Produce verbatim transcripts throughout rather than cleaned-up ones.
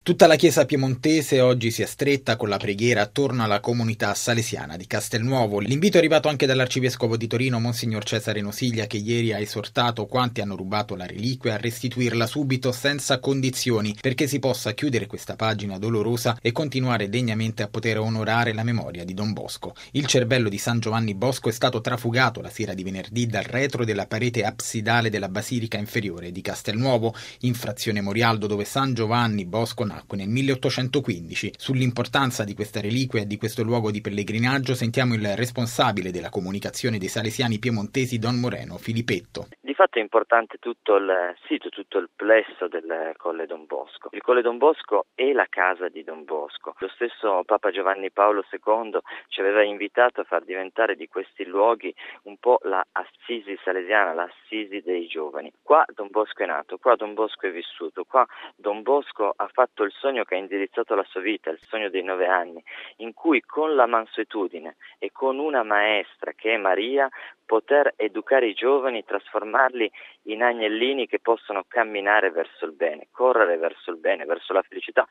Tutta la chiesa piemontese oggi si è stretta con la preghiera attorno alla comunità salesiana di Castelnuovo. L'invito è arrivato anche dall'arcivescovo di Torino, Monsignor Cesare Nosiglia, che ieri ha esortato quanti hanno rubato la reliquia a restituirla subito senza condizioni, perché si possa chiudere questa pagina dolorosa e continuare degnamente a poter onorare la memoria di Don Bosco. Il cervello di San Giovanni Bosco è stato trafugato la sera di venerdì dal retro della parete absidale della Basilica Inferiore di Castelnuovo, in frazione Morialdo, dove San Giovanni Bosco nacque nel milleottocentoquindici. Sull'importanza di questa reliquia e di questo luogo di pellegrinaggio sentiamo il responsabile della comunicazione dei salesiani piemontesi, Don Moreno Filippetto. Di fatto è importante tutto il sito, tutto il plesso del Colle Don Bosco. Il Colle Don Bosco è la casa di Don Bosco. Lo stesso Papa Giovanni Paolo secondo ci aveva invitato a far diventare di questi luoghi un po' la Assisi salesiana, la Assisi dei giovani. Qua Don Bosco è nato, qua Don Bosco è vissuto, qua Don Bosco ha fatto il sogno che ha indirizzato la sua vita, il sogno dei nove anni, in cui con la mansuetudine e con una maestra che è Maria poter educare i giovani, trasformarli in agnellini che possono camminare verso il bene, correre verso il bene, verso la felicità,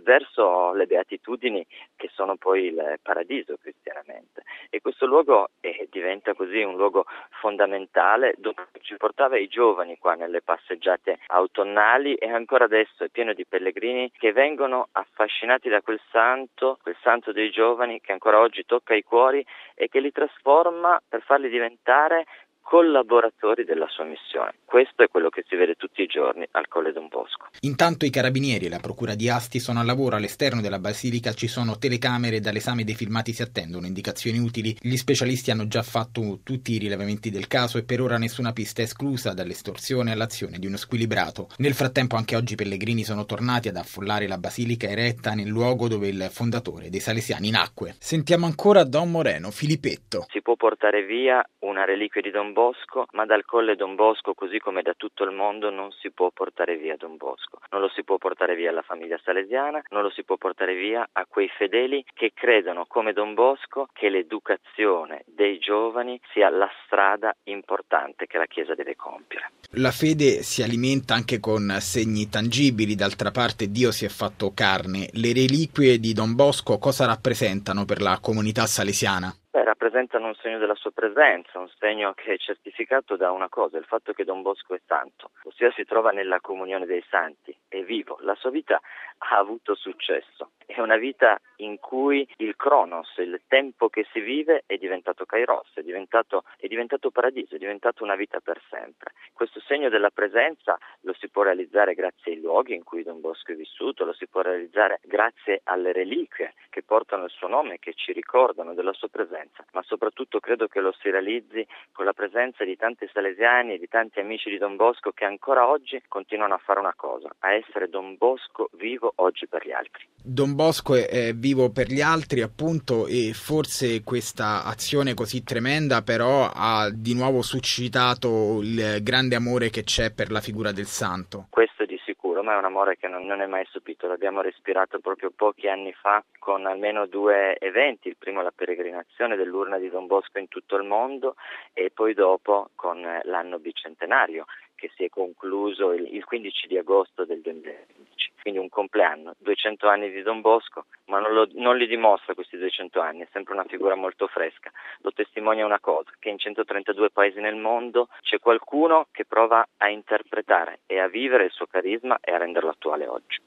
verso le beatitudini che sono poi il paradiso cristianamente. E questo luogo eh, diventa così un luogo fondamentale dove ci portava i giovani qua nelle passeggiate autunnali, e ancora adesso è pieno di pellegrini che vengono affascinati da quel santo, quel santo dei giovani che ancora oggi tocca i cuori e che li trasforma per farli diventare collaboratori della sua missione. Questo è quello che si vede tutti i giorni al Colle Don Bosco. Intanto i carabinieri e la procura di Asti sono al lavoro. All'esterno della basilica ci sono telecamere e dall'esame dei filmati si attendono indicazioni utili. Gli specialisti hanno già fatto tutti i rilevamenti del caso e per ora nessuna pista è esclusa dall'estorsione all'azione di uno squilibrato. Nel frattempo anche oggi i pellegrini sono tornati ad affollare la basilica eretta nel luogo dove il fondatore dei Salesiani nacque. Sentiamo ancora Don Moreno Filippetto. Si può portare via una reliquia di Don Bosco, ma dal Colle Don Bosco, così come da tutto il mondo, non si può portare via Don Bosco. Non lo si può portare via alla famiglia salesiana, non lo si può portare via a quei fedeli che credono, come Don Bosco, che l'educazione dei giovani sia la strada importante che la Chiesa deve compiere. La fede si alimenta anche con segni tangibili, d'altra parte Dio si è fatto carne. Le reliquie di Don Bosco cosa rappresentano per la comunità salesiana? Beh, rappresentano un segno della sua presenza, un segno che è certificato da una cosa, il fatto che Don Bosco è santo, ossia si trova nella comunione dei santi, è vivo, la sua vita ha avuto successo, è una vita in cui il Cronos, il tempo che si vive, è diventato Kairos, è diventato, è diventato paradiso, è diventato una vita per sempre. Questo segno della presenza lo si può realizzare grazie ai luoghi in cui Don Bosco è vissuto, lo si può realizzare grazie alle reliquie che portano il suo nome, che ci ricordano della sua presenza, ma soprattutto credo che lo si realizzi con la presenza di tanti salesiani e di tanti amici di Don Bosco che ancora oggi continuano a fare una cosa, a essere Don Bosco vivo oggi per gli altri. Don Bosco è, è vivo per gli altri, appunto, e forse questa azione così tremenda però ha di nuovo suscitato il grande amore che c'è per la figura del santo. Questo di sicuro, ma è un amore che non, non è mai stupito, l'abbiamo respirato proprio pochi anni fa con almeno due eventi, il primo la peregrinazione dell'urna di Don Bosco in tutto il mondo e poi dopo con l'anno bicentenario che si è concluso il, il quindici di agosto del duemilaquindici, quindi un compleanno, duecento anni di Don Bosco, ma non, lo, non li dimostra questi duecento anni, è sempre una figura molto fresca, lo testimonia una cosa, che in centotrentadue paesi nel mondo c'è qualcuno che prova a interpretare e a vivere il suo carisma e a renderlo attuale oggi.